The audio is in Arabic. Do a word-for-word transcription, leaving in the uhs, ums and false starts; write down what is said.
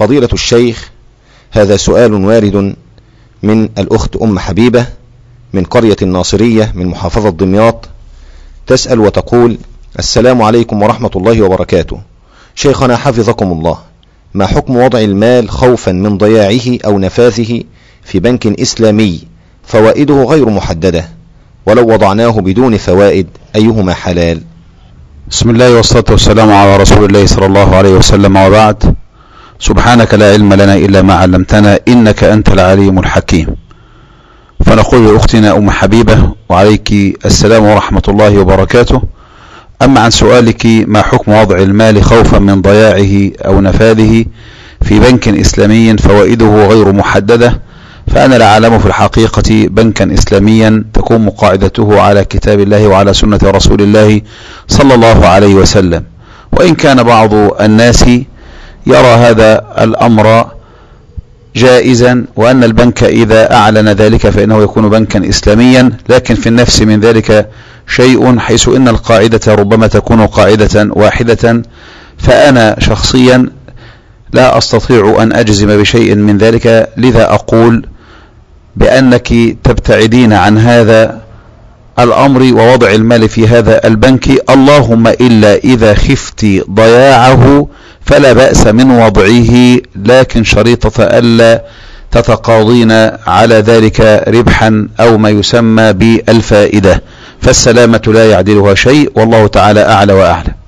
فضيلة الشيخ، هذا سؤال وارد من الأخت أم حبيبة من قرية الناصرية من محافظة دمياط، تسأل وتقول: السلام عليكم ورحمة الله وبركاته. شيخنا حفظكم الله، ما حكم وضع المال خوفا من ضياعه أو نفاذه في بنك إسلامي فوائده غير محددة، ولو وضعناه بدون فوائد أيهما حلال؟ بسم الله والصلاة والسلام على رسول الله صلى الله عليه وسلم، وبعد. سبحانك لا علم لنا إلا ما علمتنا إنك أنت العليم الحكيم. فنقول لأختنا أم حبيبة: وعليك السلام ورحمة الله وبركاته. أما عن سؤالك ما حكم وضع المال خوفا من ضياعه أو نفاذه في بنك إسلامي فوائده غير محددة، فأنا لا أعلم في الحقيقة بنكا إسلاميا تكون قاعدته على كتاب الله وعلى سنة رسول الله صلى الله عليه وسلم، وإن كان بعض الناس يرى هذا الأمر جائزا، وأن البنك إذا أعلن ذلك فإنه يكون بنكا إسلاميا، لكن في النفس من ذلك شيء، حيث إن القاعدة ربما تكون قاعدة واحدة. فأنا شخصيا لا أستطيع أن أجزم بشيء من ذلك، لذا أقول بأنك تبتعدين عن هذا الأمر ووضع المال في هذا البنك، اللهم إلا إذا خفت ضياعه فلا بأس من وضعه، لكن شريطة ألا تتقاضين على ذلك ربحا أو ما يسمى بالفائدة، فالسلامة لا يعدلها شيء، والله تعالى أعلى وأعلم.